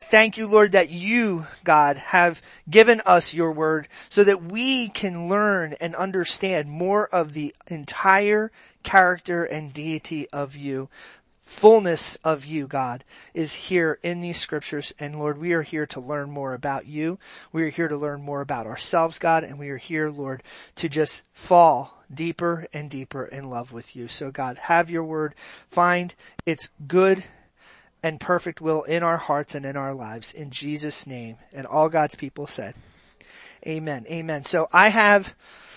thank you, Lord, that you, God, have given us your word so that we can learn and understand more of the entire character and deity of you. Fullness of you, God, is here in these scriptures. And Lord, we are here to learn more about you. We are here to learn more about ourselves, God. And we are here, Lord, to just fall deeper and deeper in love with you. So God, have your word find its good and perfect will in our hearts and in our lives. In Jesus' name. And all God's people said, amen. Amen. So I have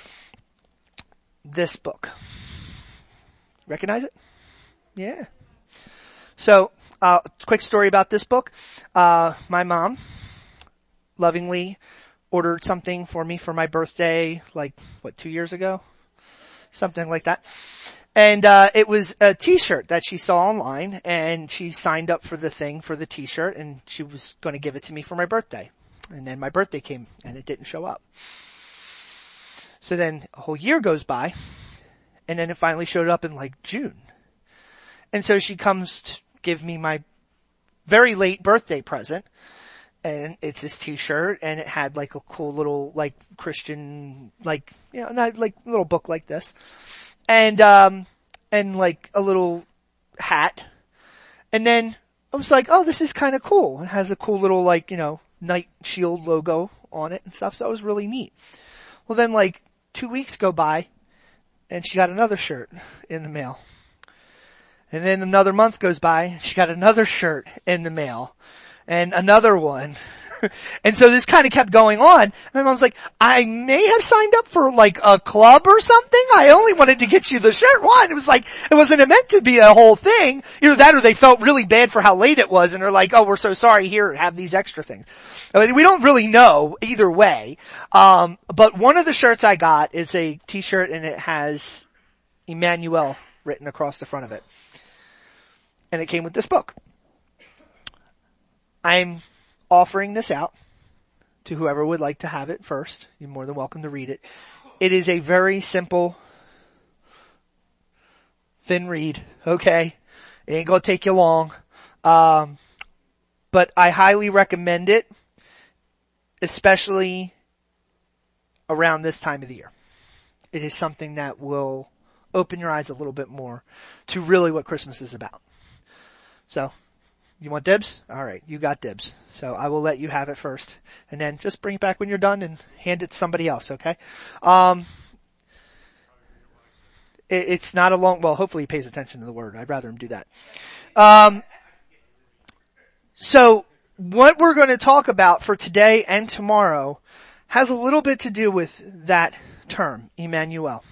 this book. Recognize it? Yeah. So, quick story about this book. My mom lovingly ordered something for me for my birthday, 2 years ago? Something like that. And, it was a t-shirt that she saw online, and she signed up for the thing for the t-shirt, and she was going to give it to me for my birthday. And then my birthday came, and it didn't show up. So then a whole year goes by, and then it finally showed up in June. And so she comes to give me my very late birthday present, and it's this t-shirt, and it had a cool little Christian little book like this, and a little hat. And then I was like, oh, this is kind of cool. It has a cool little Knight Shield logo on it and stuff. So that was really neat. Well, then 2 weeks go by, and she got another shirt in the mail. And then another month goes by, she got another shirt in the mail. And another one. And so this kind of kept going on. My mom's like, I may have signed up for a club or something. I only wanted to get you the shirt. Why? It was it wasn't meant to be a whole thing. Either that or they felt really bad for how late it was, and they're like, oh, we're so sorry, here, have these extra things. I mean, we don't really know either way. But one of the shirts I got is a t-shirt, and it has Emmanuel written across the front of it. And it came with this book. I'm offering this out to whoever would like to have it first. You're more than welcome to read it. It is a very simple, thin read, okay? It ain't gonna take you long. But I highly recommend it, especially around this time of the year. It is something that will open your eyes a little bit more to really what Christmas is about. So, you want dibs? Alright, you got dibs. So I will let you have it first. And then just bring it back when you're done and hand it to somebody else, okay? It's not a long, well, hopefully he pays attention to the word. I'd rather him do that. So, what we're going to talk about for today and tomorrow has a little bit to do with that term, Emmanuel.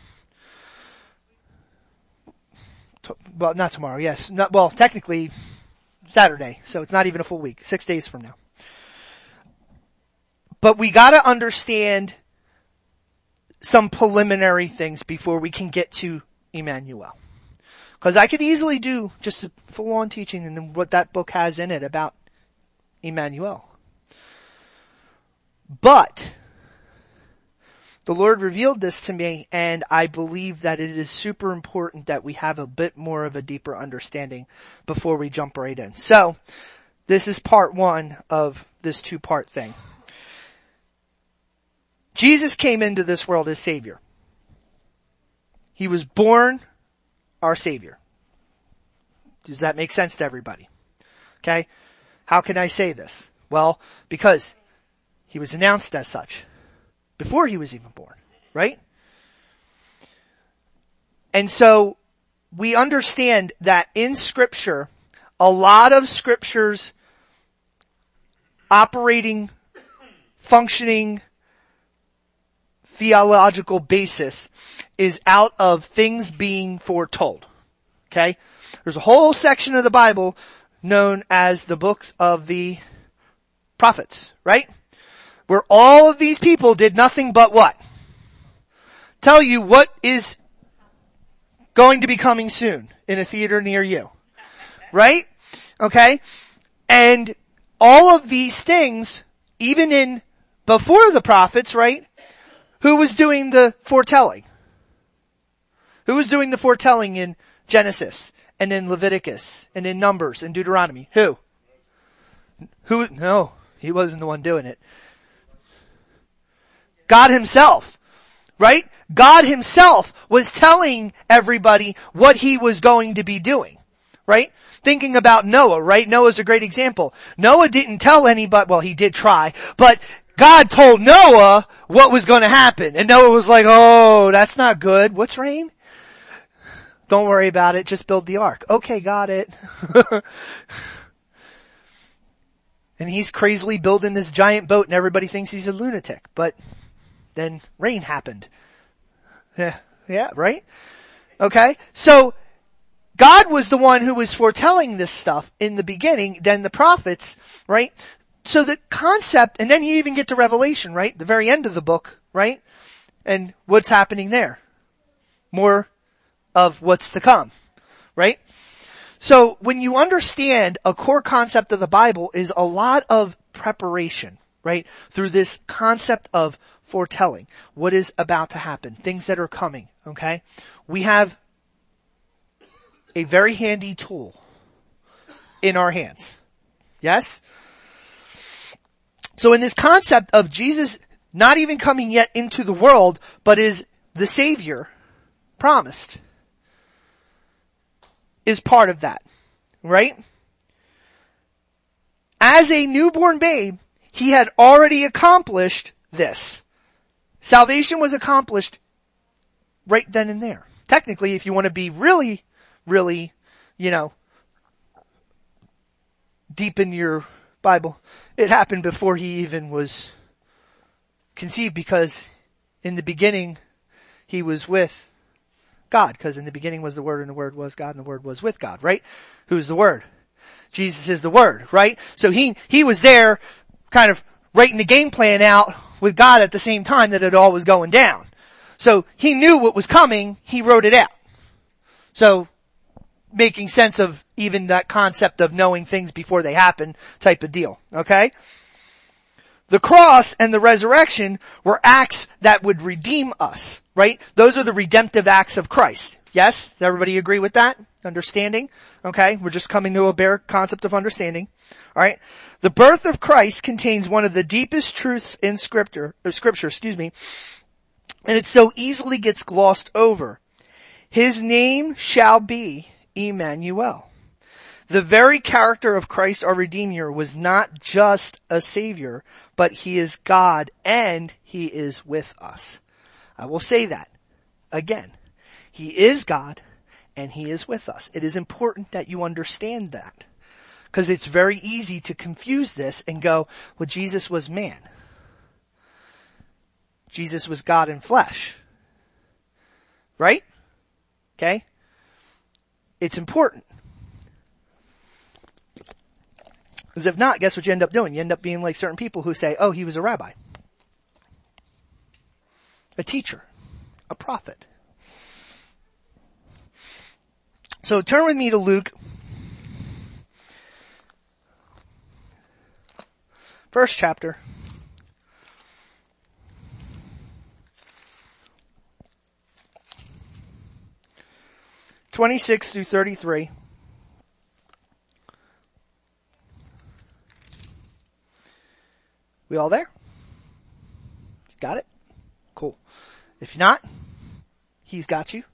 Well, not tomorrow, yes. Technically Saturday, so it's not even a full week, 6 days from now. But we gotta understand some preliminary things before we can get to Emmanuel. Because I could easily do just a full-on teaching and what that book has in it about Emmanuel. But the Lord revealed this to me, and I believe that it is super important that we have a bit more of a deeper understanding before we jump right in. So, this is part one of this two-part thing. Jesus came into this world as Savior. He was born our Savior. Does that make sense to everybody? Okay? How can I say this? Well, because he was announced as such before he was even born, right? And so we understand that in Scripture, a lot of Scripture's operating, functioning, theological basis is out of things being foretold. Okay? There's a whole section of the Bible known as the books of the prophets, right? Where all of these people did nothing but what? Tell you what is going to be coming soon in a theater near you. Right? Okay? And all of these things, even in before the prophets, right? Who was doing the foretelling? Who was doing the foretelling in Genesis and in Leviticus and in Numbers and Deuteronomy? Who? No, he wasn't the one doing it. God himself, right? God himself was telling everybody what he was going to be doing, right? Thinking about Noah, right? Noah's a great example. Noah didn't tell anybody, well, he did try, but God told Noah what was going to happen. And Noah was like, oh, that's not good. What's rain? Don't worry about it. Just build the ark. Okay, got it. And he's crazily building this giant boat and everybody thinks he's a lunatic. But then rain happened. Yeah, right? Okay? So, God was the one who was foretelling this stuff in the beginning, then the prophets, right? So the concept, and then you even get to Revelation, right? The very end of the book, right? And what's happening there? More of what's to come, right? So when you understand a core concept of the Bible is a lot of preparation, right? Through this concept of foretelling. What is about to happen? Things that are coming, okay? We have a very handy tool in our hands. Yes? So in this concept of Jesus not even coming yet into the world, but is the Savior promised, is part of that, right? As a newborn babe, he had already accomplished this. Salvation was accomplished right then and there. Technically, if you want to be really, deep in your Bible, it happened before he even was conceived, because in the beginning he was with God, because in the beginning was the Word, and the Word was God, and the Word was with God, right? Who's the Word? Jesus is the Word, right? So he was there kind of writing the game plan out with God at the same time that it all was going down. So he knew what was coming, he wrote it out. So making sense of even that concept of knowing things before they happen type of deal, okay? The cross and the resurrection were acts that would redeem us, right? Those are the redemptive acts of Christ. Yes? Does everybody agree with that? Understanding? Okay? We're just coming to a bare concept of understanding. Alright? The birth of Christ contains one of the deepest truths in scripture, and it so easily gets glossed over. His name shall be Emmanuel. The very character of Christ our Redeemer was not just a Savior, but he is God and he is with us. I will say that again. He is God and he is with us. It is important that you understand that, because it's very easy to confuse this and go, well, Jesus was man. Jesus was God in flesh. Right? Okay? It's important. Because if not, guess what you end up doing? You end up being like certain people who say, oh, he was a rabbi, a teacher, a prophet. So turn with me to Luke, first chapter. 26 through 33. We all there? Got it? Cool. If not, he's got you.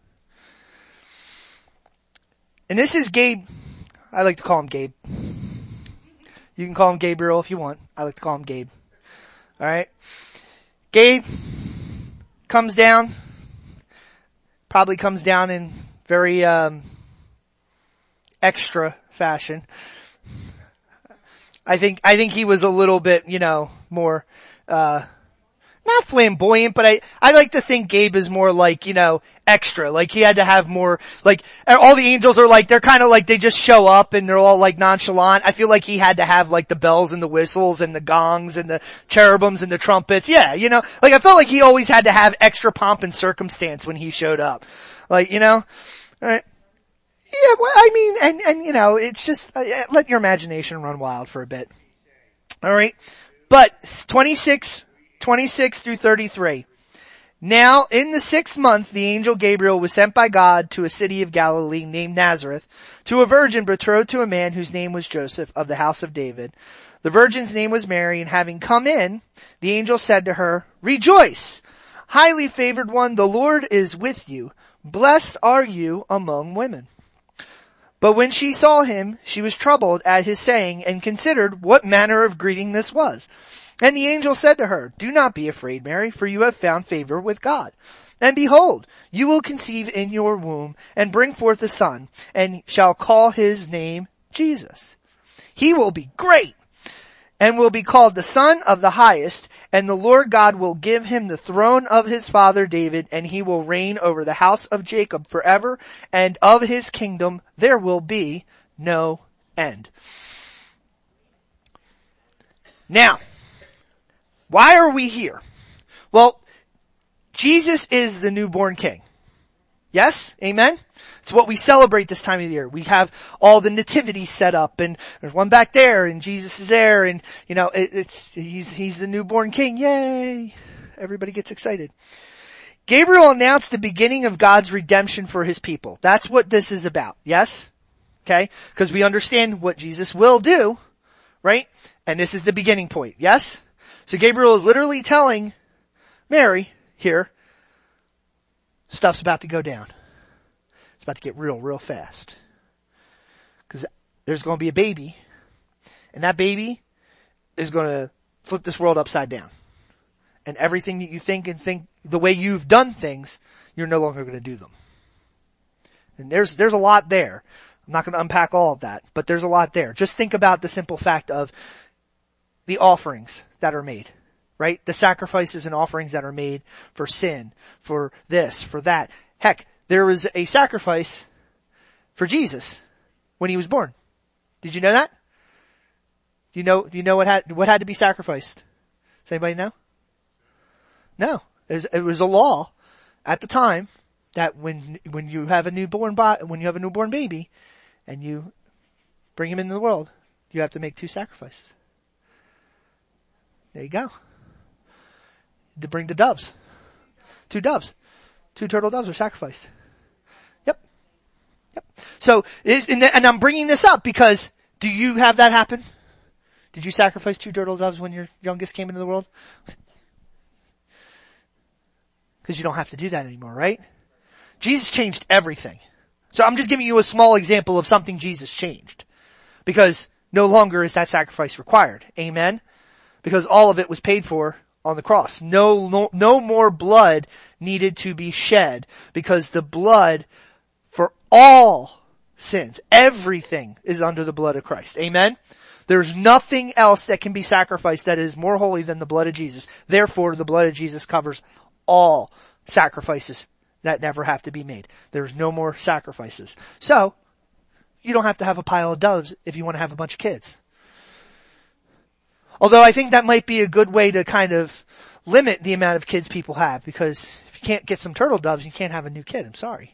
And this is Gabe. I like to call him Gabe. You can call him Gabriel if you want. I like to call him Gabe. Alright? Gabe comes down. Probably comes down in very extra fashion. I think he was a little bit, more not flamboyant, but I like to think Gabe is more like, extra. Like he had to have more, like all the angels are like, they're kind of like they just show up and they're all like nonchalant. I feel like he had to have like the bells and the whistles and the gongs and the cherubims and the trumpets. Yeah, like I felt like he always had to have extra pomp and circumstance when he showed up. Like, right? Yeah, well, I mean, and it's just, let your imagination run wild for a bit. Alright? But, 26 through 33. Now, in the 6th month, the angel Gabriel was sent by God to a city of Galilee named Nazareth, to a virgin betrothed to a man whose name was Joseph, of the house of David. The virgin's name was Mary, and having come in, the angel said to her, "Rejoice, highly favored one, the Lord is with you. Blessed are you among women." But when she saw him, she was troubled at his saying, and considered what manner of greeting this was. And the angel said to her, "Do not be afraid, Mary, for you have found favor with God. And behold, you will conceive in your womb, and bring forth a son, and shall call his name Jesus. He will be great, and will be called the Son of the Highest, and the Lord God will give him the throne of his father David, and he will reign over the house of Jacob forever, and of his kingdom there will be no end." Now, why are we here? Well, Jesus is the newborn king. Yes? Amen? It's what we celebrate this time of the year. We have all the nativities set up, and there's one back there, and Jesus is there, and he's the newborn king. Yay! Everybody gets excited. Gabriel announced the beginning of God's redemption for his people. That's what this is about. Yes? Okay? Because we understand what Jesus will do, right? And this is the beginning point. Yes? So Gabriel is literally telling Mary here, stuff's about to go down. It's about to get real fast. Because there's going to be a baby, and that baby is going to flip this world upside down. And everything that you think the way you've done things, you're no longer going to do them. And there's a lot there. I'm not going to unpack all of that, but there's a lot there. Just think about the simple fact of the offerings that are made, right? The sacrifices and offerings that are made for sin, for this, for that. Heck, there was a sacrifice for Jesus when he was born. Did you know that? Do you know what had to be sacrificed? Does anybody know? No. It was a law at the time that when you have a newborn baby and you bring him into the world, you have to make 2 sacrifices. There you go. To bring the doves. 2 doves. 2 turtle doves are sacrificed. Yep. So, and I'm bringing this up because, do you have that happen? Did you sacrifice 2 turtle doves when your youngest came into the world? Because you don't have to do that anymore, right? Jesus changed everything. So I'm just giving you a small example of something Jesus changed. Because no longer is that sacrifice required. Amen? Because all of it was paid for on the cross. No more blood needed to be shed, because the blood for all sins, everything is under the blood of Christ. Amen? There's nothing else that can be sacrificed that is more holy than the blood of Jesus. Therefore, the blood of Jesus covers all sacrifices that never have to be made. There's no more sacrifices. So, you don't have to have a pile of doves if you want to have a bunch of kids. Although I think that might be a good way to kind of limit the amount of kids people have, because if you can't get some turtle doves, you can't have a new kid. I'm sorry.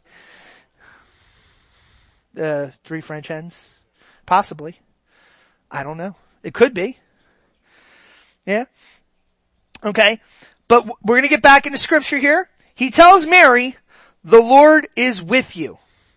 3 French hens? Possibly. I don't know. It could be. Yeah. Okay. But we're going to get back into scripture here. He tells Mary, "The Lord is with you."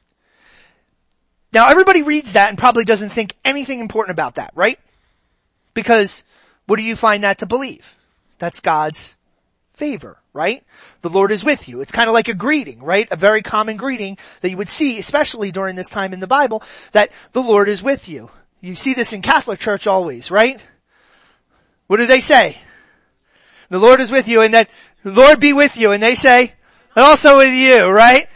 Now everybody reads that and probably doesn't think anything important about that, right? Because what do you find that to believe? That's God's favor, right? The Lord is with you. It's kind of like a greeting, right? A very common greeting that you would see, especially during this time in the Bible, that the Lord is with you. You see this in Catholic Church always, right? What do they say? The Lord is with you, and that the Lord be with you, and they say, and also with you, right?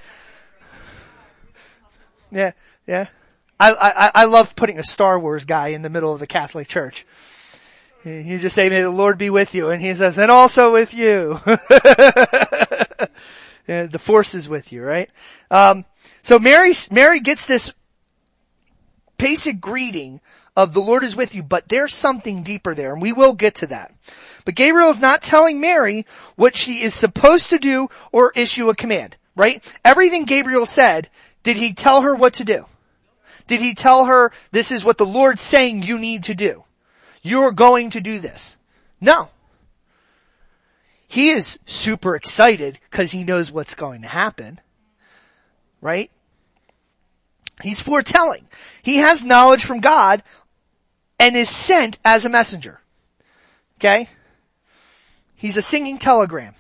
Yeah. I love putting a Star Wars guy in the middle of the Catholic Church. You just say, "May the Lord be with you," and he says, "and also with you." Yeah, the Force is with you, right? So Mary gets this basic greeting of the Lord is with you, but there's something deeper there, and we will get to that. But Gabriel is not telling Mary what she is supposed to do or issue a command, right? Everything Gabriel said, did he tell her what to do? Did he tell her, this is what the Lord's saying you need to do? You're going to do this. No. He is super excited because he knows what's going to happen, right? He's foretelling. He has knowledge from God and is sent as a messenger. Okay? He's a singing telegram.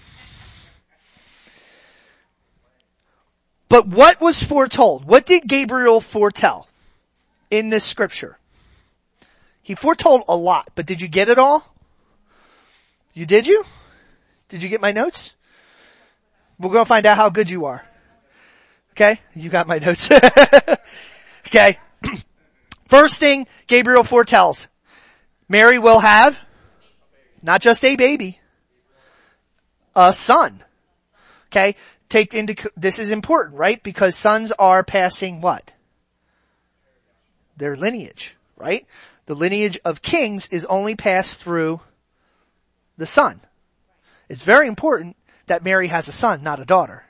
But what was foretold? What did Gabriel foretell in this scripture? He foretold a lot, but did you get it all? Did you? Did you get my notes? We're going to find out how good you are. Okay? You got my notes. Okay. First thing Gabriel foretells. Mary will have not just a baby, a son. Okay? This is important, right? Because sons are passing what? Their lineage, right? The lineage of kings is only passed through the son. It's very important that Mary has a son, not a daughter.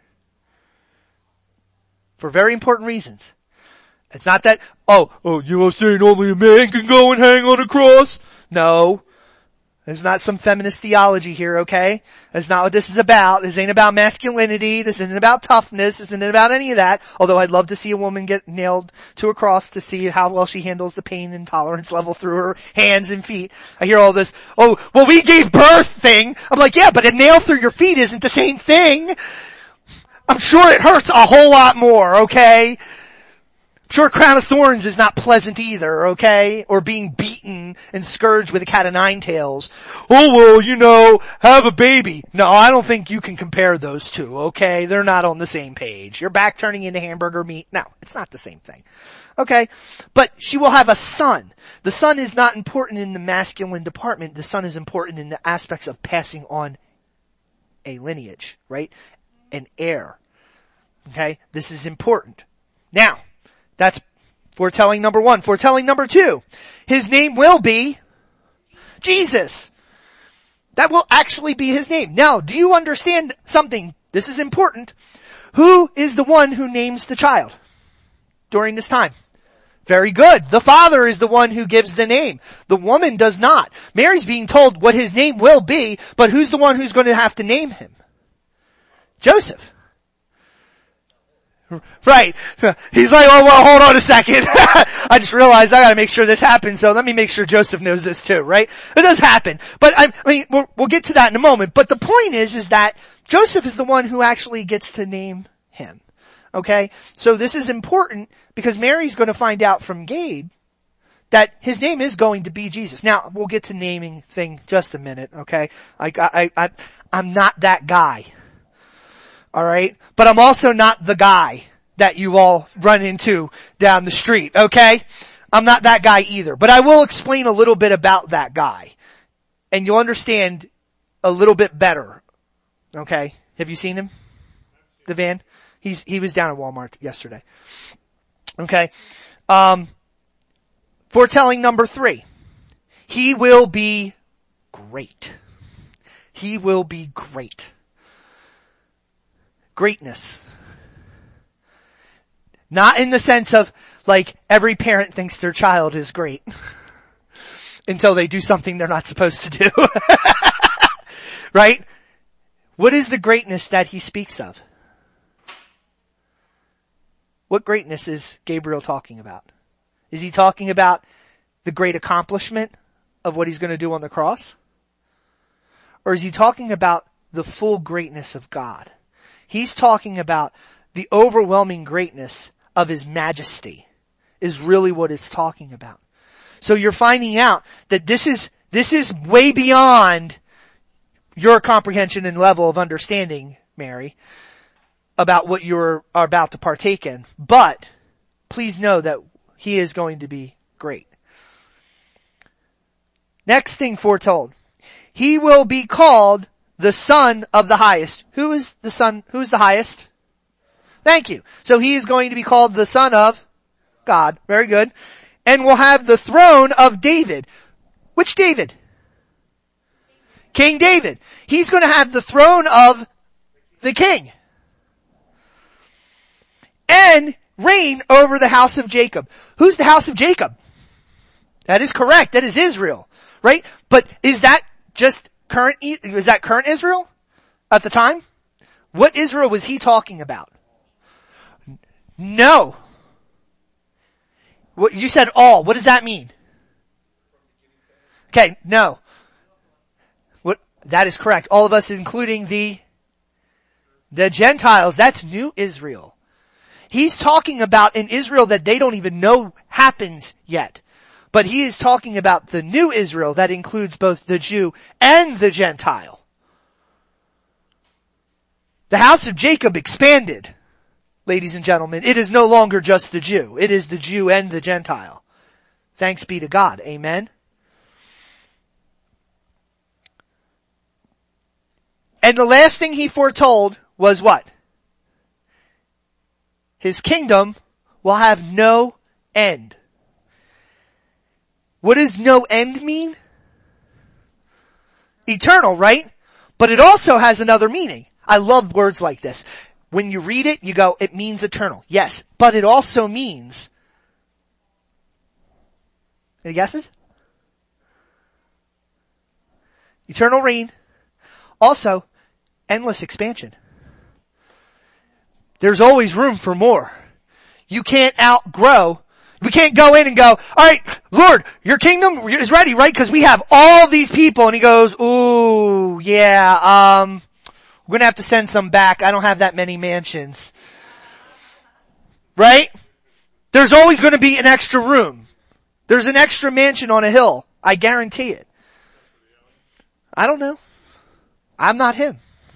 For very important reasons. It's not that, you are saying only a man can go and hang on a cross? No. There's not some feminist theology here, okay? That's not what this is about. This ain't about masculinity. This isn't about toughness. This isn't about any of that. Although I'd love to see a woman get nailed to a cross to see how well she handles the pain and tolerance level through her hands and feet. I hear all this, we gave birth thing. I'm like, yeah, but a nail through your feet isn't the same thing. I'm sure it hurts a whole lot more, okay? Sure, crown of thorns is not pleasant either, okay? Or being beaten and scourged with a cat of nine tails. Have a baby. No, I don't think you can compare those two, okay? They're not on the same page. Your back turning into hamburger meat. No, it's not the same thing. Okay? But she will have a son. The son is not important in the masculine department. The son is important in the aspects of passing on a lineage, right? An heir. Okay? This is important. Now, that's foretelling number one. Foretelling number two. His name will be Jesus. That will actually be his name. Now, do you understand something? This is important. Who is the one who names the child during this time? Very good. The father is the one who gives the name. The woman does not. Mary's being told what his name will be, but who's the one who's going to have to name him? Joseph. Right. He's like, hold on a second. I just realized I gotta make sure this happens, so let me make sure Joseph knows this too, right? It does happen. But we'll get to that in a moment. But the point is that Joseph is the one who actually gets to name him. Okay? So this is important because Mary's gonna find out from Gabe that his name is going to be Jesus. Now, we'll get to naming thing just a minute, okay? I'm not that guy. Alright? But I'm also not the guy that you all run into down the street, okay? I'm not that guy either. But I will explain a little bit about that guy. And you'll understand a little bit better. Okay? Have you seen him? The van? He was down at Walmart yesterday. Okay? Foretelling number 3. He will be great. He will be great. Greatness. Not in the sense of, like, every parent thinks their child is great. Until they do something they're not supposed to do. Right? What is the greatness that he speaks of? What greatness is Gabriel talking about? Is he talking about the great accomplishment of what he's going to do on the cross? Or is he talking about the full greatness of God? He's talking about the overwhelming greatness of his majesty is really what it's talking about. So you're finding out that this is way beyond your comprehension and level of understanding, Mary, about what you're about to partake in. But please know that he is going to be great. Next thing foretold. He will be called the Son of the Highest. Who is the Son? Who's the highest? Thank you. So he is going to be called the Son of God. Very good. And will have the throne of David. Which David? King David. He's going to have the throne of the king. And reign over the house of Jacob. Who's the house of Jacob? That is correct. That is Israel. Right? But is that just is that current Israel at the time? What Israel was he talking about? No. What you said all. What does that mean? Okay, no. What? That is correct. All of us, including the Gentiles. That's new Israel. He's talking about an Israel that they don't even know happens yet. But he is talking about the new Israel that includes both the Jew and the Gentile. The house of Jacob expanded, ladies and gentlemen. It is no longer just the Jew. It is the Jew and the Gentile. Thanks be to God. Amen. And the last thing he foretold was what? His kingdom will have no end. What does no end mean? Eternal, right? But it also has another meaning. I love words like this. When you read it, you go, it means eternal. Yes, but it also means, any guesses? Eternal reign. Also, endless expansion. There's always room for more. You can't outgrow. We can't go in and go, alright, Lord, your kingdom is ready, right? Because we have all these people. And he goes, ooh, yeah, we're gonna have to send some back. I don't have that many mansions. Right? There's always gonna be an extra room. There's an extra mansion on a hill. I guarantee it. I don't know. I'm not him.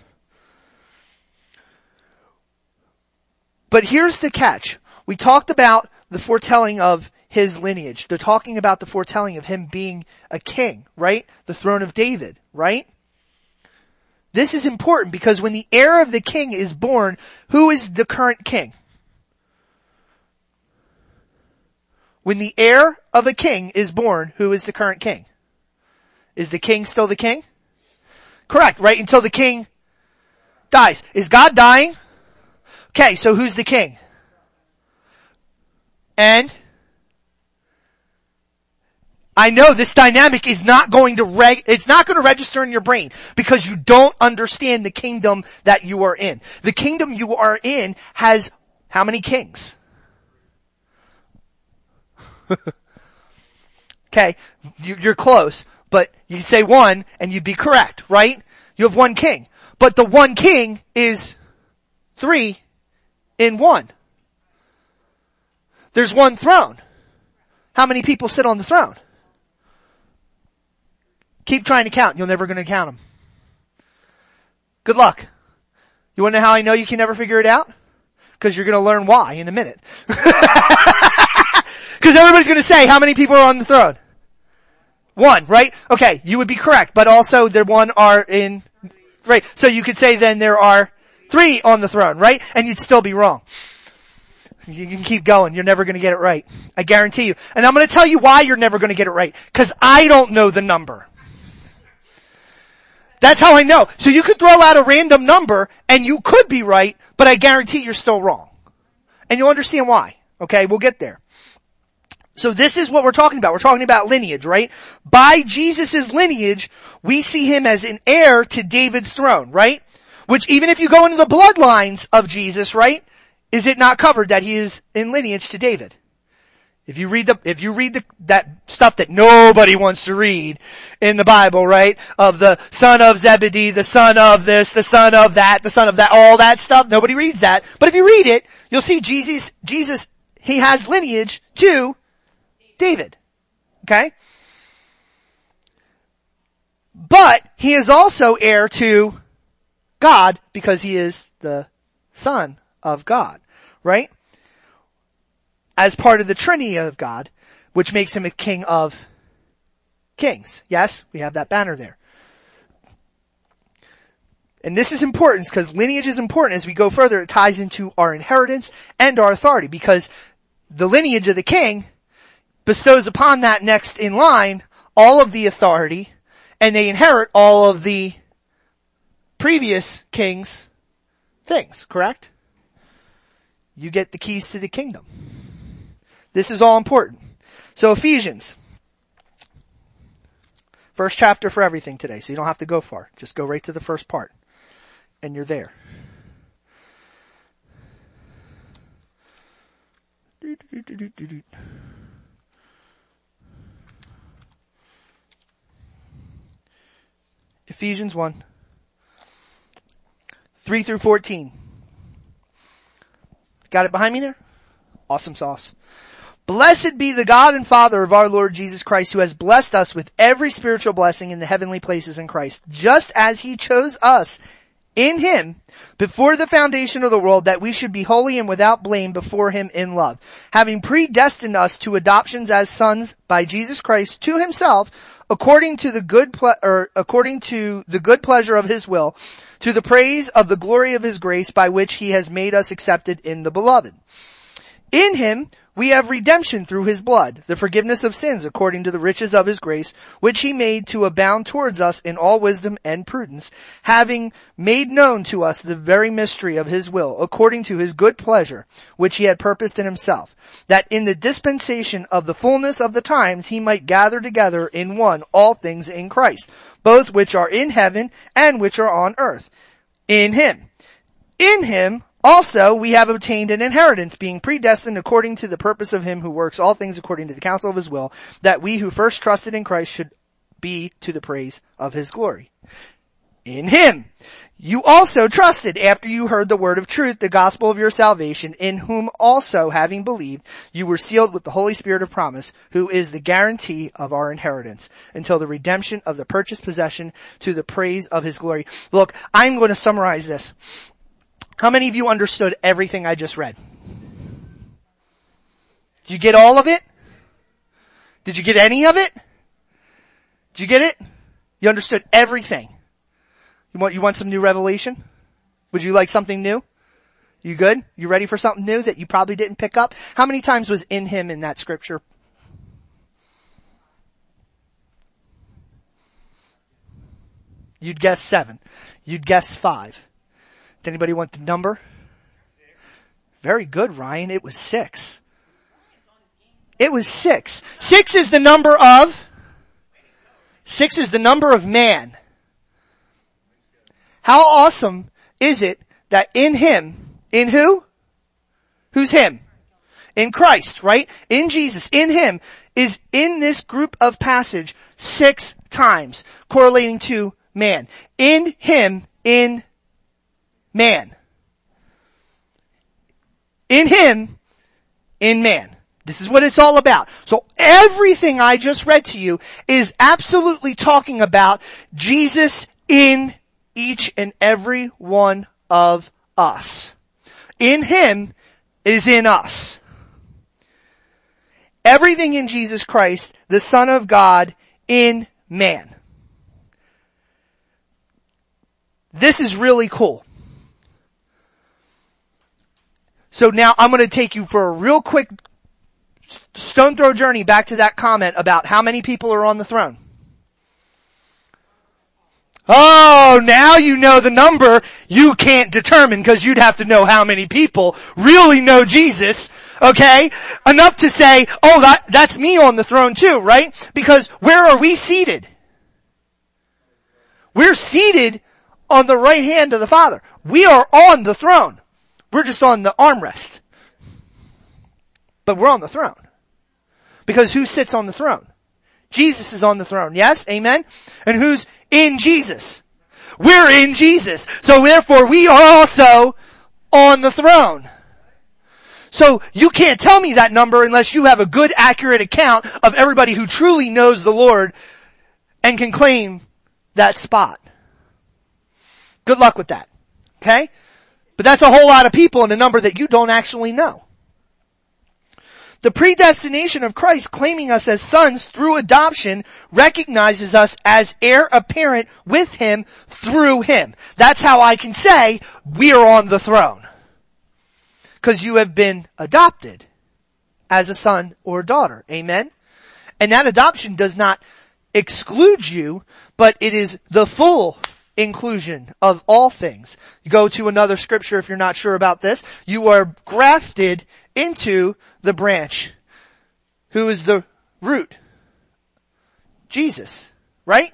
But here's the catch. We talked about the foretelling of his lineage. They're talking about the foretelling of him being a king, right? The throne of David, right? This is important because when the heir of the king is born, who is the current king? When the heir of a king is born, who is the current king? Is the king still the king? Correct, right? Until the king dies. Is God dying? Okay, so who's the king? And I know this dynamic is not going to it's not going to register in your brain because you don't understand the kingdom that you are in. The kingdom you are in has how many kings? Okay, you're close, but you say one and you'd be correct, right? You have one king. But the one king is 3 in 1. There's one throne. How many people sit on the throne? Keep trying to count. You're never going to count them. Good luck. You want to know how I know you can never figure it out? Because you're going to learn why in a minute. Because everybody's going to say, how many people are on the throne? 1, right? Okay, you would be correct, but also there 1 are in, right? So you could say then there are 3 on the throne, right? And you'd still be wrong. You can keep going. You're never going to get it right. I guarantee you. And I'm going to tell you why you're never going to get it right. Because I don't know the number. That's how I know. So you could throw out a random number and you could be right, but I guarantee you're still wrong. And you'll understand why. Okay, we'll get there. So this is what we're talking about. We're talking about lineage, right? By Jesus' lineage, we see him as an heir to David's throne, right? Which even if you go into the bloodlines of Jesus, right? Is it not covered that he is in lineage to David? If you read that stuff that nobody wants to read in the Bible, right? Of the son of Zebedee, the son of this, the son of that, the son of that, all that stuff. Nobody reads that. But if you read it, you'll see Jesus, he has lineage to David. Okay? But he is also heir to God because he is the son of God, right? As part of the Trinity of God, which makes him a king of kings. Yes, we have that banner there. And this is important because lineage is important. As we go further, it ties into our inheritance and our authority because the lineage of the king bestows upon that next in line all of the authority and they inherit all of the previous king's things, correct? You get the keys to the kingdom. This is all important. So Ephesians. First chapter for everything today, so you don't have to go far. Just go right to the first part. And you're there. Ephesians 1. 3 through 14. Got it behind me there? Awesome sauce. Blessed be the God and Father of our Lord Jesus Christ, who has blessed us with every spiritual blessing in the heavenly places in Christ, just as he chose us in him before the foundation of the world, that we should be holy and without blame before him in love, having predestined us to adoptions as sons by Jesus Christ to himself, according to the good pleasure of his will, to the praise of the glory of his grace, by which he has made us accepted in the beloved. In him we have redemption through his blood, the forgiveness of sins according to the riches of his grace, which he made to abound towards us in all wisdom and prudence, having made known to us the very mystery of his will, according to his good pleasure, which he had purposed in himself, that in the dispensation of the fullness of the times he might gather together in one all things in Christ, both which are in heaven and which are on earth. In him also we have obtained an inheritance, being predestined according to the purpose of him who works all things according to the counsel of his will, that we who first trusted in Christ should be to the praise of his glory. In him you also trusted after you heard the word of truth, the gospel of your salvation, in whom also, having believed, you were sealed with the Holy Spirit of promise, who is the guarantee of our inheritance, until the redemption of the purchased possession, to the praise of his glory. Look, I'm going to summarize this. How many of you understood everything I just read? Did you get all of it? Did you get any of it? Did you get it? You understood everything. You want some new revelation? Would you like something new? You good? You ready for something new that you probably didn't pick up? How many times was in him in that scripture? You'd guess 7. You'd guess 5. Did anybody want the number? 6. Very good, Ryan. It was 6. It was 6. 6 is the number of? 6 is the number of man. How awesome is it that in him, in who? Who's him? In Christ, right? In Jesus, in him, is in this group of passage 6 times, correlating to man. In him, in man. In him, in man. This is what it's all about. So everything I just read to you is absolutely talking about Jesus in each and every one of us. In him is in us. Everything in Jesus Christ, the Son of God, in man. This is really cool. So now I'm going to take you for a real quick stone throw journey back to that comment about how many people are on the throne. Oh, now you know the number you can't determine because you'd have to know how many people really know Jesus, okay? Enough to say, oh, that's me on the throne too, right? Because where are we seated? We're seated on the right hand of the Father. We are on the throne. We're just on the armrest. But we're on the throne. Because who sits on the throne? Jesus is on the throne. Yes? Amen? And who's in Jesus? We're in Jesus. So therefore we are also on the throne. So you can't tell me that number unless you have a good, accurate account of everybody who truly knows the Lord and can claim that spot. Good luck with that. Okay? But that's a whole lot of people in a number that you don't actually know. The predestination of Christ claiming us as sons through adoption recognizes us as heir apparent with him through him. That's how I can say we're on the throne. Because you have been adopted as a son or daughter. Amen? And that adoption does not exclude you, but it is the full inclusion of all things. You go to another scripture if you're not sure about this. You are grafted into the branch. Who is the root? Jesus, right?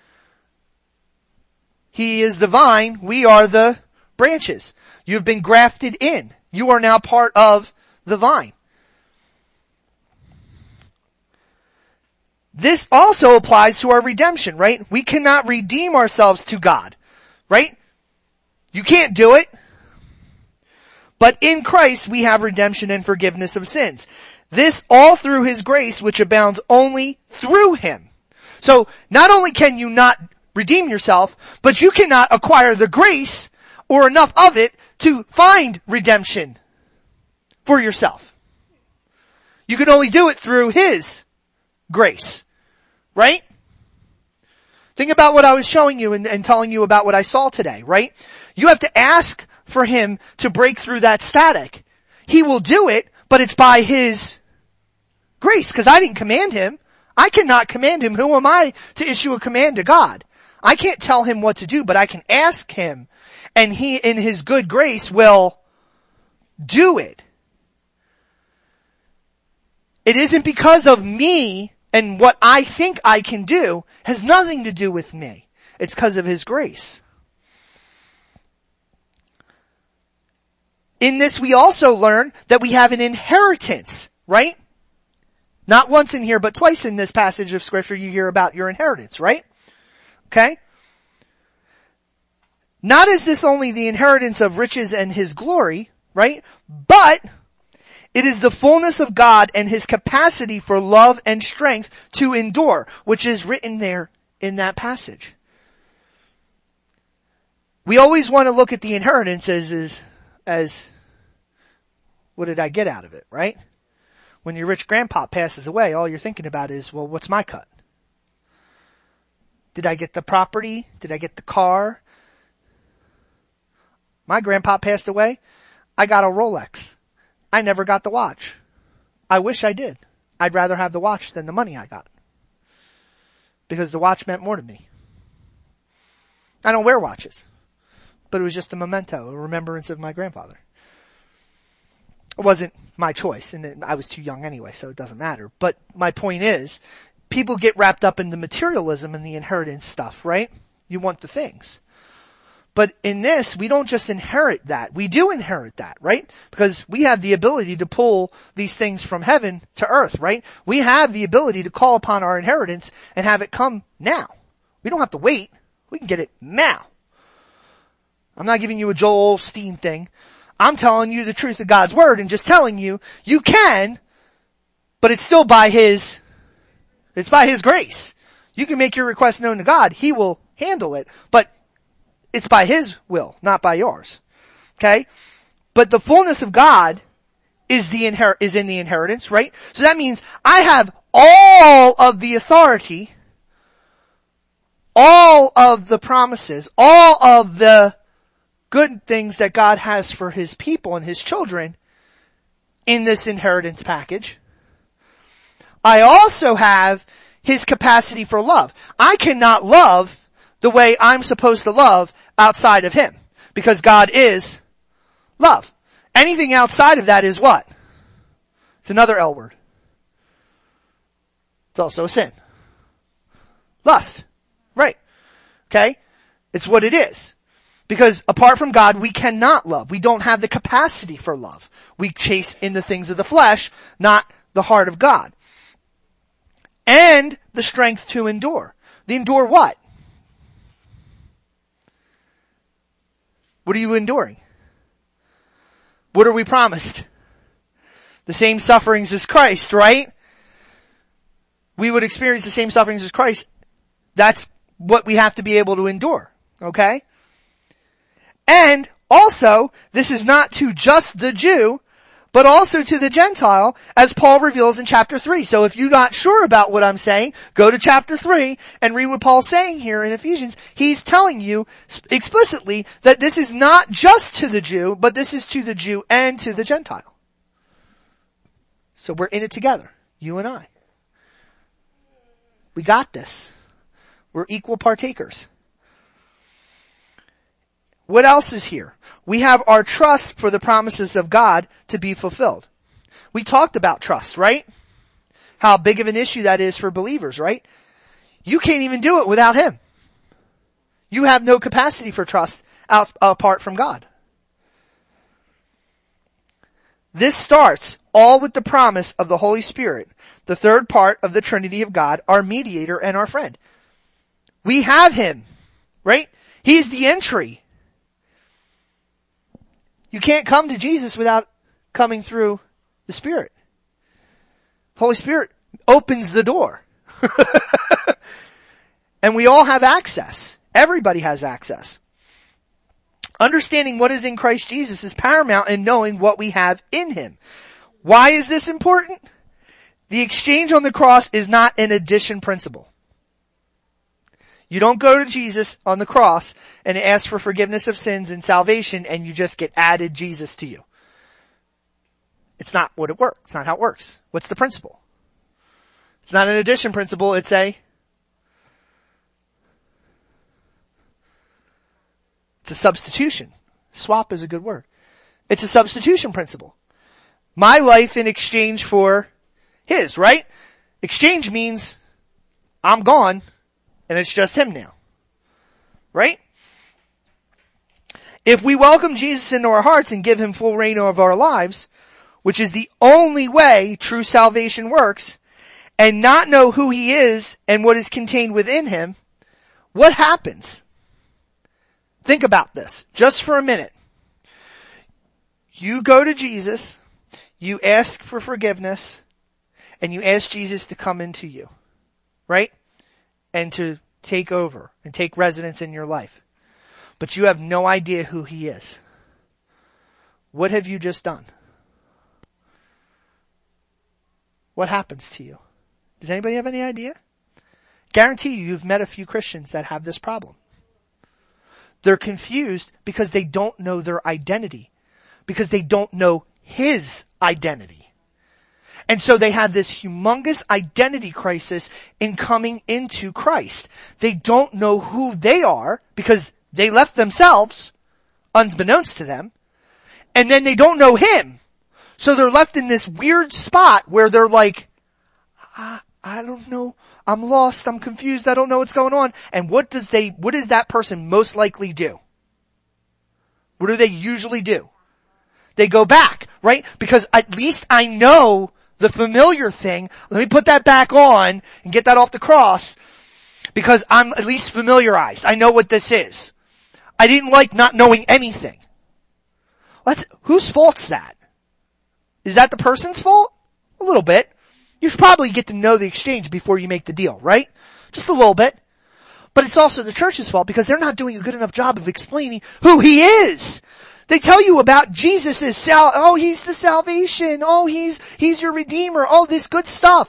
He is the vine. We are the branches. You've been grafted in. You are now part of the vine. This also applies to our redemption, right? We cannot redeem ourselves to God, right? You can't do it. But in Christ we have redemption and forgiveness of sins. This all through His grace, which abounds only through Him. So not only can you not redeem yourself, but you cannot acquire the grace or enough of it to find redemption for yourself. You can only do it through His grace. Right? Think about what I was showing you and telling you about what I saw today, right? You have to ask for Him to break through that static. He will do it, but it's by His grace, because I didn't command Him. I cannot command Him. Who am I to issue a command to God? I can't tell Him what to do, but I can ask Him, and He, in His good grace, will do it. It isn't because of me and what I think I can do. Has nothing to do with me. It's because of His grace. In this we also learn that we have an inheritance, right? Not once in here, but twice in this passage of scripture you hear about your inheritance, right? Okay? Not is this only the inheritance of riches and His glory, right? But it is the fullness of God and His capacity for love and strength to endure, which is written there in that passage. We always want to look at the inheritance as what did I get out of it, right? When your rich grandpa passes away, all you're thinking about is, well, what's my cut? Did I get the property? Did I get the car? My grandpa passed away. I got a Rolex. I never got the watch. I wish I did. I'd rather have the watch than the money I got. Because the watch meant more to me. I don't wear watches. But it was just a memento, a remembrance of my grandfather. It wasn't my choice, and I was too young anyway, so it doesn't matter. But my point is, people get wrapped up in the materialism and the inheritance stuff, right? You want the things. But in this, we don't just inherit that. We do inherit that, right? Because we have the ability to pull these things from heaven to earth, right? We have the ability to call upon our inheritance and have it come now. We don't have to wait. We can get it now. I'm not giving you a Joel Osteen thing. I'm telling you the truth of God's word and just telling you, you can, but it's still by His grace. You can make your request known to God. He will handle it, but it's by His will, not by yours. Okay? But the fullness of God is in the inheritance, right? So that means I have all of the authority, all of the promises, all of the good things that God has for His people and His children in this inheritance package. I also have His capacity for love. I cannot love the way I'm supposed to love outside of Him, because God is love. Anything outside of that is what? It's another L word. It's also a sin. Lust. Right. Okay? It's what it is. Because apart from God, we cannot love. We don't have the capacity for love. We chase in the things of the flesh, not the heart of God. And the strength to endure. The endure what? What are you enduring? What are we promised? The same sufferings as Christ, right? We would experience the same sufferings as Christ. That's what we have to be able to endure. Okay? And also, this is not to just the Jew, but also to the Gentile, as Paul reveals in chapter 3. So if you're not sure about what I'm saying, go to chapter 3 and read what Paul's saying here in Ephesians. He's telling you explicitly that this is not just to the Jew, but this is to the Jew and to the Gentile. So we're in it together, you and I. We got this. We're equal partakers. What else is here? We have our trust for the promises of God to be fulfilled. We talked about trust, right? How big of an issue that is for believers, right? You can't even do it without Him. You have no capacity for trust apart from God. This starts all with the promise of the Holy Spirit the third part of the Trinity of God, our mediator and our friend. We have him, right? He's the entry. You can't come to Jesus without coming through the Spirit. Holy Spirit opens the door. And we all have access. Everybody has access. Understanding what is in Christ Jesus is paramount in knowing what we have in him. Why is this important? The exchange on the cross is not an addition principle. You don't go to Jesus on the cross and ask for forgiveness of sins and salvation and you just get added Jesus to you. It's not what it works. It's not how it works. What's the principle? It's not an addition principle. It's a substitution. Swap is a good word. It's a substitution principle. My life in exchange for his, right? Exchange means I'm gone and it's just him now. Right? If we welcome Jesus into our hearts and give him full reign over our lives, which is the only way true salvation works, and not know who he is and what is contained within him, what happens? Think about this just for a minute. You go to Jesus, you ask for forgiveness, and you ask Jesus to come into you, right? And to take over and take residence in your life. But you have no idea who he is. What have you just done? What happens to you? Does anybody have any idea? Guarantee you've met a few Christians that have this problem. They're confused because they don't know their identity. Because they don't know his identity. And so they have this humongous identity crisis in coming into Christ. They don't know who they are because they left themselves unbeknownst to them. And then they don't know him. So they're left in this weird spot where they're like, I don't know. I'm lost. I'm confused. I don't know what's going on. And what does that person most likely do? What do they usually do? They go back, right? Because at least I know the familiar thing. Let me put that back on and get that off the cross because I'm at least familiarized. I know what this is. I didn't like not knowing anything. Whose fault's that? Is that the person's fault? A little bit. You should probably get to know the exchange before you make the deal, right? Just a little bit. But it's also the church's fault because they're not doing a good enough job of explaining who he is. They tell you about Jesus is he's the salvation. Oh, he's your redeemer. All this good stuff.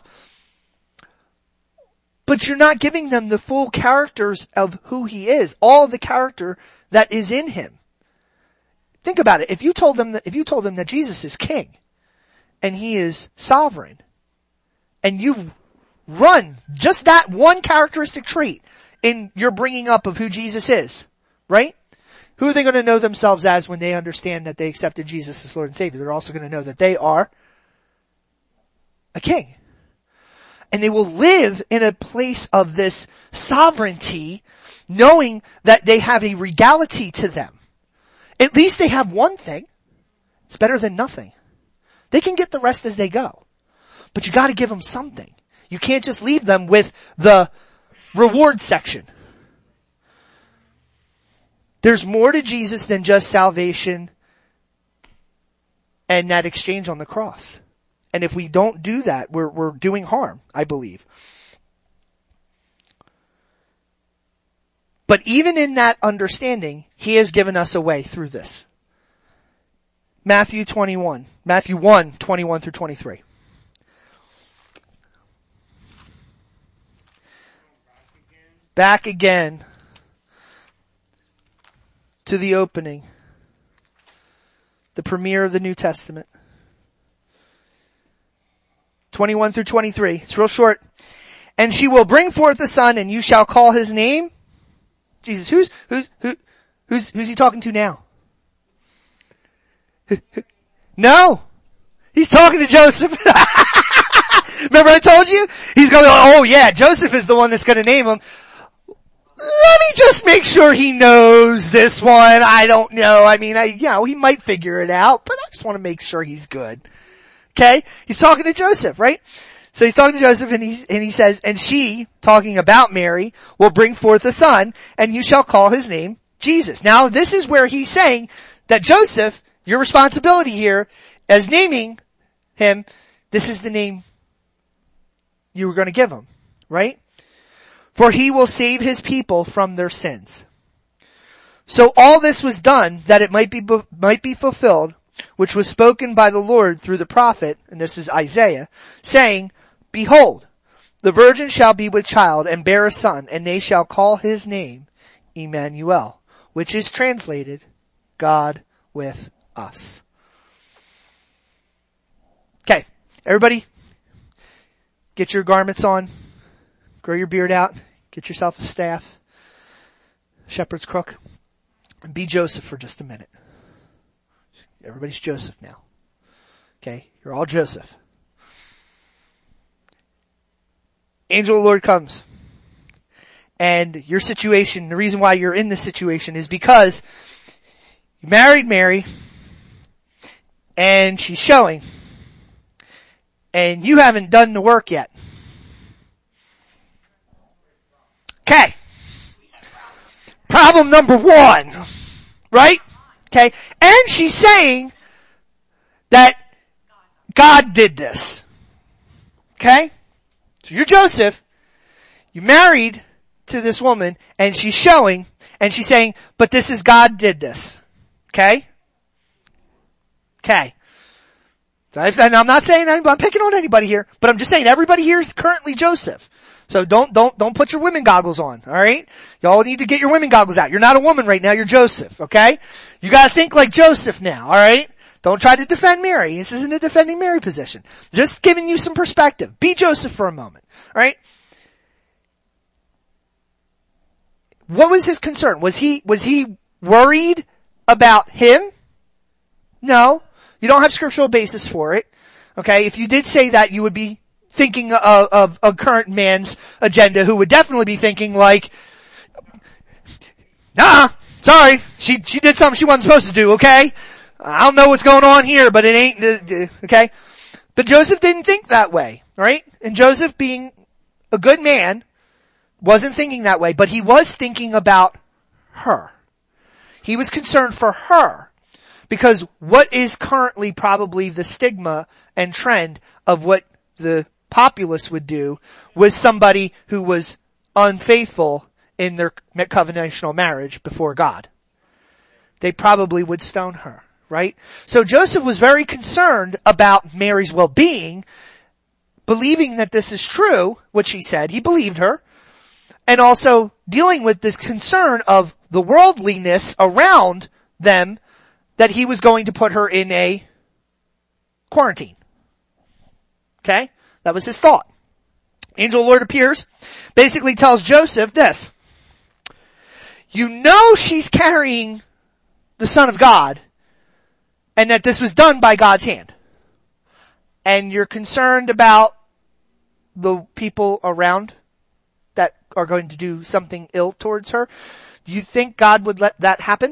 But you're not giving them the full characters of who he is. All the character that is in him. Think about it. If you told them that Jesus is king and he is sovereign, and you run just that one characteristic trait in your bringing up of who Jesus is, right? Who are they going to know themselves as when they understand that they accepted Jesus as Lord and Savior? They're also going to know that they are a king. And they will live in a place of this sovereignty, knowing that they have a regality to them. At least they have one thing. It's better than nothing. They can get the rest as they go. But you gotta give them something. You can't just leave them with the reward section. There's more to Jesus than just salvation and that exchange on the cross. And if we don't do that, we're doing harm, I believe. But even in that understanding, he has given us a way through this. Matthew 1, 21 through 23. Back again to the opening, the premiere of the New Testament. 21 through 23. It's real short. And she will bring forth a son, and you shall call his name. Jesus, who's he talking to now? No. He's talking to Joseph. Remember I told you? He's going, oh yeah, Joseph is the one that's going to name him. Let me just make sure he knows this one. I don't know. I mean, he might figure it out, but I just want to make sure he's good. Okay? He's talking to Joseph, right? So he's talking to Joseph and he says, and she, talking about Mary, will bring forth a son and you shall call his name Jesus. Now this is where he's saying that Joseph, your responsibility here as naming him, this is the name you were going to give him, right? For he will save his people from their sins. So all this was done that it might be fulfilled, which was spoken by the Lord through the prophet, and this is Isaiah, saying, Behold, the virgin shall be with child and bear a son, and they shall call his name Emmanuel, which is translated, God with us. Okay, everybody, get your garments on, grow your beard out, get yourself a staff, shepherd's crook, and be Joseph for just a minute. Everybody's Joseph now. Okay, you're all Joseph. Angel of the Lord comes. And your situation, the reason why you're in this situation is because you married Mary and she's showing and you haven't done the work yet. Okay. Problem number one. Right? Okay. And she's saying that God did this. Okay? So you're Joseph. You married to this woman and she's showing and she's saying, but this is God did this. Okay? Okay. And I'm not saying I'm picking on anybody here, but I'm just saying everybody here is currently Joseph. So don't put your women goggles on, alright? Y'all need to get your women goggles out. You're not a woman right now, you're Joseph, okay? You gotta think like Joseph now, alright? Don't try to defend Mary. This isn't a defending Mary position. Just giving you some perspective. Be Joseph for a moment, alright? What was his concern? Was he worried about him? No. You don't have scriptural basis for it. Okay? If you did say that, you would be thinking of a current man's agenda who would definitely be thinking like, nah, sorry, she did something she wasn't supposed to do, okay? I don't know what's going on here, but it ain't, okay? But Joseph didn't think that way, right? And Joseph being a good man wasn't thinking that way, but he was thinking about her. He was concerned for her. Because what is currently probably the stigma and trend of what the populace would do was somebody who was unfaithful in their covenantal marriage before God. They probably would stone her, right? So Joseph was very concerned about Mary's well-being, believing that this is true, what she said. He believed her. And also dealing with this concern of the worldliness around them, that he was going to put her in a quarantine. Okay? That was his thought. Angel of the Lord appears, basically tells Joseph this. You know she's carrying the Son of God, and that this was done by God's hand. And you're concerned about the people around that are going to do something ill towards her. Do you think God would let that happen?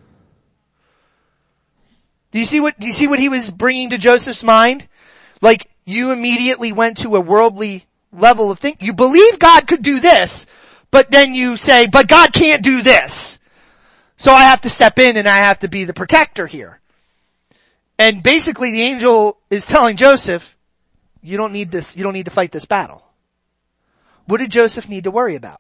Do you see what he was bringing to Joseph's mind? Like, you immediately went to a worldly level of thinking. You believe God could do this, but then you say, but God can't do this. So I have to step in and I have to be the protector here. And basically the angel is telling Joseph, you don't need this, you don't need to fight this battle. What did Joseph need to worry about?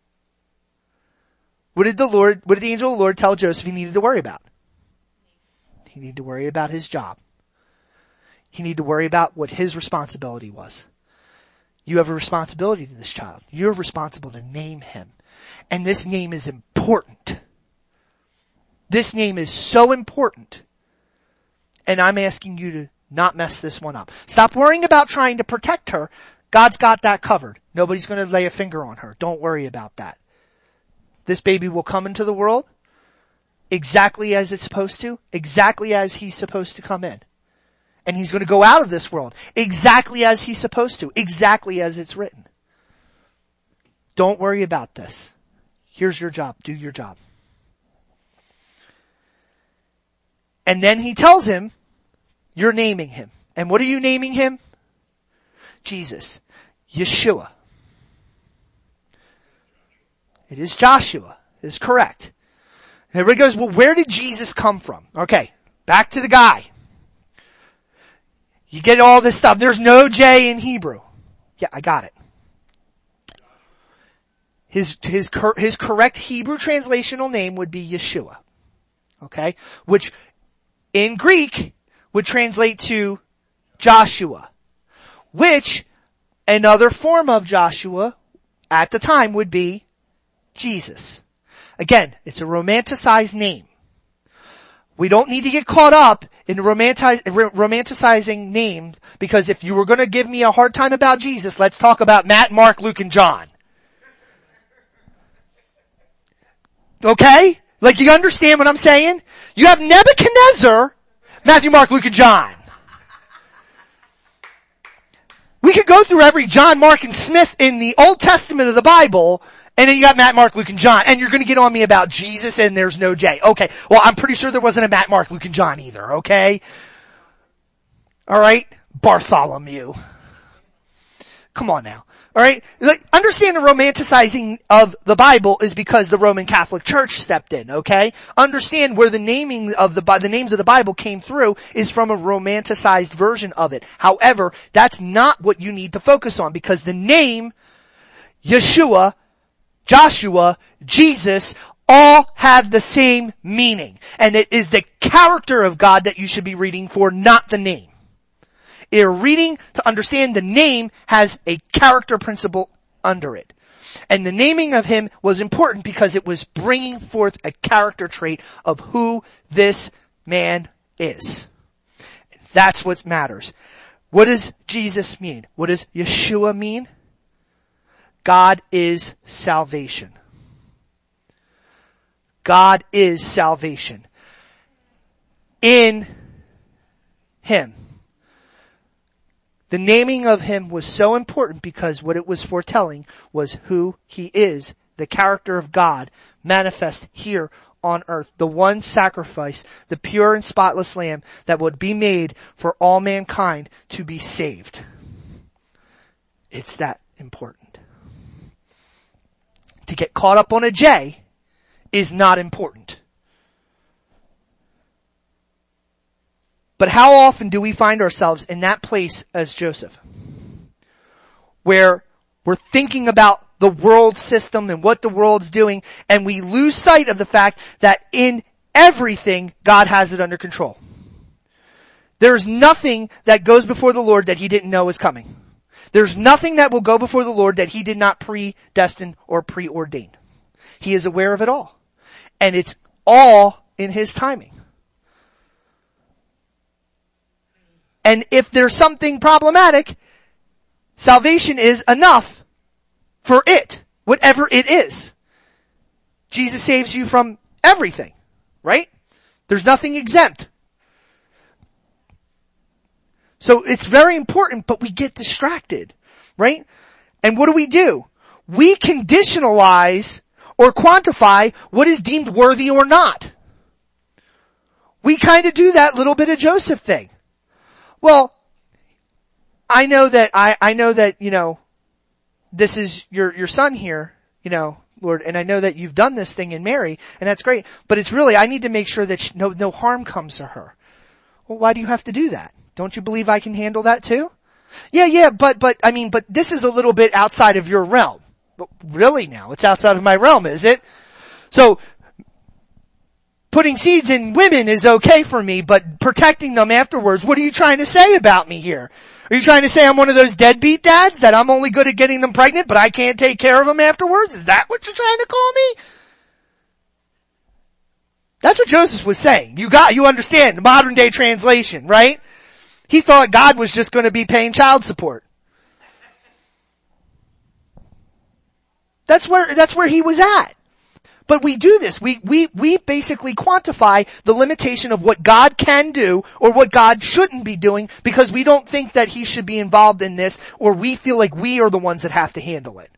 What did the angel of the Lord tell Joseph he needed to worry about? He needed to worry about his job. He needed to worry about what his responsibility was. You have a responsibility to this child. You're responsible to name him. And this name is important. This name is so important. And I'm asking you to not mess this one up. Stop worrying about trying to protect her. God's got that covered. Nobody's going to lay a finger on her. Don't worry about that. This baby will come into the world exactly as it's supposed to, exactly as he's supposed to come in. And he's going to go out of this world exactly as he's supposed to, exactly as it's written. Don't worry about this. Here's your job. Do your job. And then he tells him, you're naming him. And what are you naming him? Jesus. Yeshua. It is Joshua. It is correct. And everybody goes, well, where did Jesus come from? Okay, back to the guy. You get all this stuff. There's no J in Hebrew. Yeah, I got it. His correct Hebrew translational name would be Yeshua. Okay? Which in Greek would translate to Joshua. Which another form of Joshua at the time would be Jesus. Again, it's a romanticized name. We don't need to get caught up in romanticizing names, because if you were going to give me a hard time about Jesus, let's talk about Matt, Mark, Luke, and John. Okay? Like, you understand what I'm saying? You have Nebuchadnezzar, Matthew, Mark, Luke, and John. We could go through every John, Mark, and Smith in the Old Testament of the Bible, and then you got Matt, Mark, Luke, and John, and you're gonna get on me about Jesus and there's no J. Okay, well, I'm pretty sure there wasn't a Matt, Mark, Luke, and John either, okay? Alright? Bartholomew. Come on now. Alright? Like, understand the romanticizing of the Bible is because the Roman Catholic Church stepped in, okay? Understand where the names of the Bible came through is from a romanticized version of it. However, that's not what you need to focus on, because the name, Yeshua, Joshua, Jesus, all have the same meaning. And it is the character of God that you should be reading for, not the name. You're reading to understand the name has a character principle under it. And the naming of him was important because it was bringing forth a character trait of who this man is. That's what matters. What does Jesus mean? What does Yeshua mean? God is salvation. God is salvation. In him. The naming of him was so important because what it was foretelling was who he is, the character of God manifest here on earth, the one sacrifice, the pure and spotless lamb that would be made for all mankind to be saved. It's that important. To get caught up on a J is not important. But how often do we find ourselves in that place as Joseph? Where we're thinking about the world system and what the world's doing, and we lose sight of the fact that in everything, God has it under control. There's nothing that goes before the Lord that he didn't know was coming. There's nothing that will go before the Lord that he did not predestine or preordain. He is aware of it all. And it's all in his timing. And if there's something problematic, salvation is enough for it, whatever it is. Jesus saves you from everything, right? There's nothing exempt. So it's very important, but we get distracted, right? And what do? We conditionalize or quantify what is deemed worthy or not. We kind of do that little bit of Joseph thing. Well, I know that, this is your son here, Lord, and I know that you've done this thing in Mary, and that's great, but it's really, I need to make sure that no harm comes to her. Well, why do you have to do that? Don't you believe I can handle that too? Yeah, but this is a little bit outside of your realm. But really now, it's outside of my realm, is it? So, putting seeds in women is okay for me, but protecting them afterwards, what are you trying to say about me here? Are you trying to say I'm one of those deadbeat dads, that I'm only good at getting them pregnant, but I can't take care of them afterwards? Is that what you're trying to call me? That's what Joseph was saying. You understand the modern day translation, right? He thought God was just going to be paying child support. That's where he was at. But we do this. We basically quantify the limitation of what God can do or what God shouldn't be doing because we don't think that he should be involved in this, or we feel like we are the ones that have to handle it.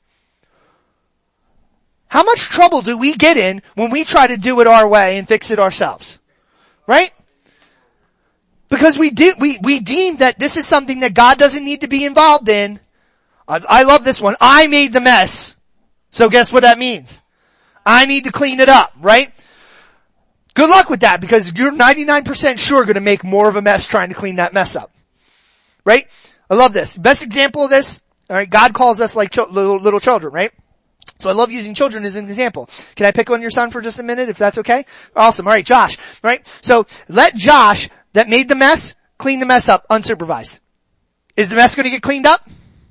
How much trouble do we get in when we try to do it our way and fix it ourselves? Right? Because we deem that this is something that God doesn't need to be involved in. I love this one. I made the mess. So guess what that means? I need to clean it up, right? Good luck with that, because you're 99% sure going to make more of a mess trying to clean that mess up. Right? I love this. Best example of this, alright, God calls us like little children, right? So I love using children as an example. Can I pick on your son for just a minute, if that's okay? Awesome. Alright, Josh, right? So let Josh, that made the mess, clean the mess up, unsupervised. Is the mess going to get cleaned up?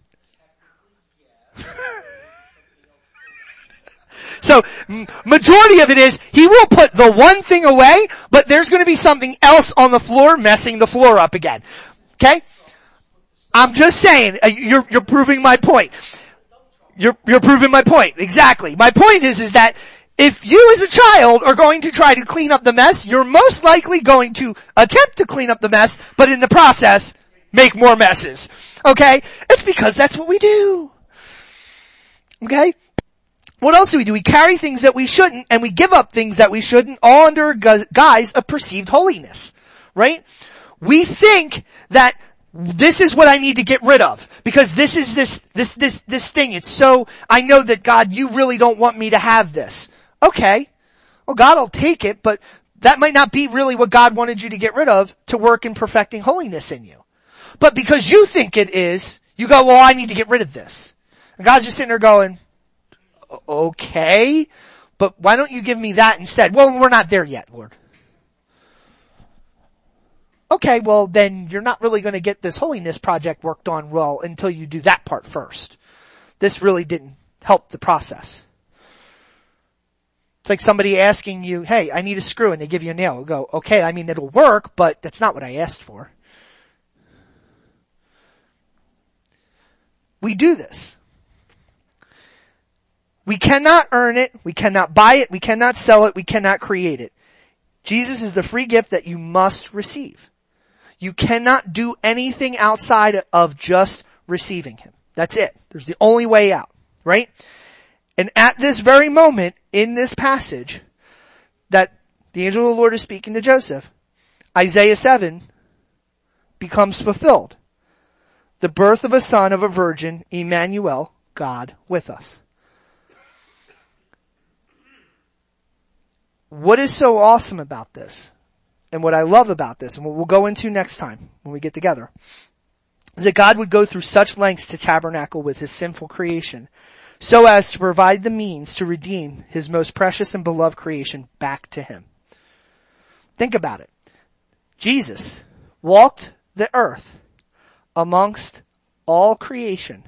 So, majority of it is, he will put the one thing away, but there's going to be something else on the floor messing the floor up again. Okay? I'm just saying, you're proving my point. You're proving my point. Exactly. My point is that if you as a child are going to try to clean up the mess, you're most likely going to attempt to clean up the mess, but in the process, make more messes. Okay? It's because that's what we do. Okay? What else do? We carry things that we shouldn't, and we give up things that we shouldn't, all under a guise of perceived holiness. Right? We think that this is what I need to get rid of, because this is this thing. It's so, I know that God, you really don't want me to have this. Okay. Well, God will take it, but that might not be really what God wanted you to get rid of to work in perfecting holiness in you. But because you think it is, you go, well, I need to get rid of this. And God's just sitting there going, okay, but why don't you give me that instead? Well, we're not there yet, Lord. Okay, well then you're not really going to get this holiness project worked on well until you do that part first. This really didn't help the process. It's like somebody asking you, hey, I need a screw, and they give you a nail. You go, okay, I mean it'll work, but that's not what I asked for. We do this. We cannot earn it, we cannot buy it, we cannot sell it, we cannot create it. Jesus is the free gift that you must receive. You cannot do anything outside of just receiving Him. That's it. There's the only way out, right? And at this very moment, in this passage, that the angel of the Lord is speaking to Joseph, Isaiah 7 becomes fulfilled. The birth of a son of a virgin, Emmanuel, God with us. What is so awesome about this, and what I love about this, and what we'll go into next time when we get together, is that God would go through such lengths to tabernacle with His sinful creation, so as to provide the means to redeem His most precious and beloved creation back to Him. Think about it. Jesus walked the earth amongst all creation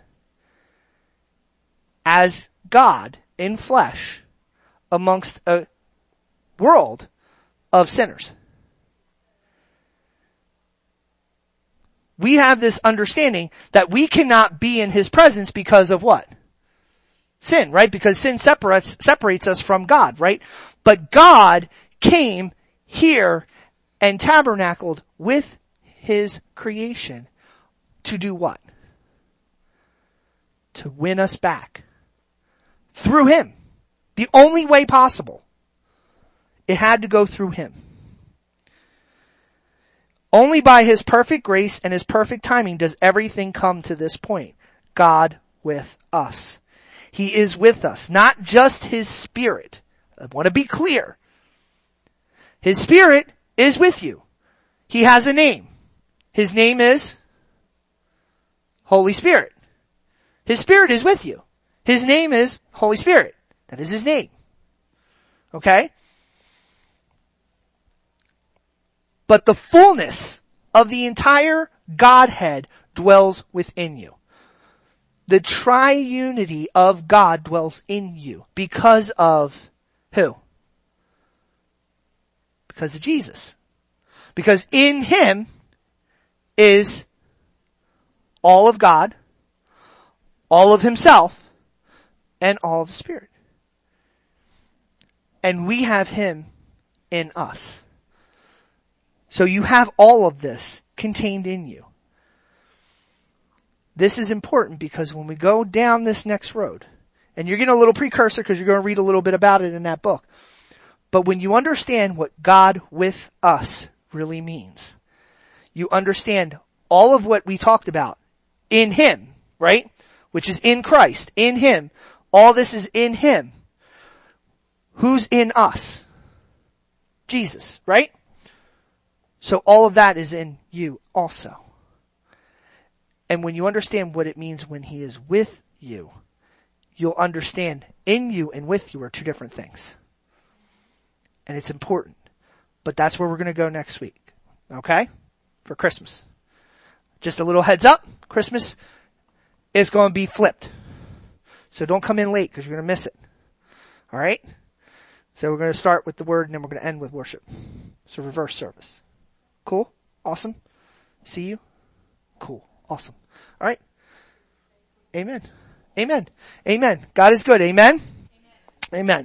as God in flesh amongst a world of sinners. We have this understanding that we cannot be in His presence because of what? Sin, right? Because sin separates us from God, right? But God came here and tabernacled with His creation to do what? To win us back. Through Him. The only way possible. It had to go through Him. Only by His perfect grace and His perfect timing does everything come to this point. God with us. He is with us, not just His Spirit. I want to be clear. His Spirit is with you. He has a name. His name is Holy Spirit. His Spirit is with you. His name is Holy Spirit. That is His name. Okay? But the fullness of the entire Godhead dwells within you. The triunity of God dwells in you because of who? Because of Jesus. Because in Him is all of God, all of Himself, and all of the Spirit. And we have Him in us. So you have all of this contained in you. This is important because when we go down this next road, and you're getting a little precursor because you're going to read a little bit about it in that book, but when you understand what God with us really means, you understand all of what we talked about in Him, right? Which is in Christ, in Him. All this is in Him. Who's in us? Jesus, right? So all of that is in you also. And when you understand what it means when He is with you, you'll understand in you and with you are two different things. And it's important. But that's where we're going to go next week. Okay? For Christmas. Just a little heads up. Christmas is going to be flipped. So don't come in late because you're going to miss it. Alright? So we're going to start with the word and then we're going to end with worship. So reverse service. Cool? Awesome? See you? Cool. Awesome. Alright? Amen. Amen. Amen. God is good. Amen? Amen.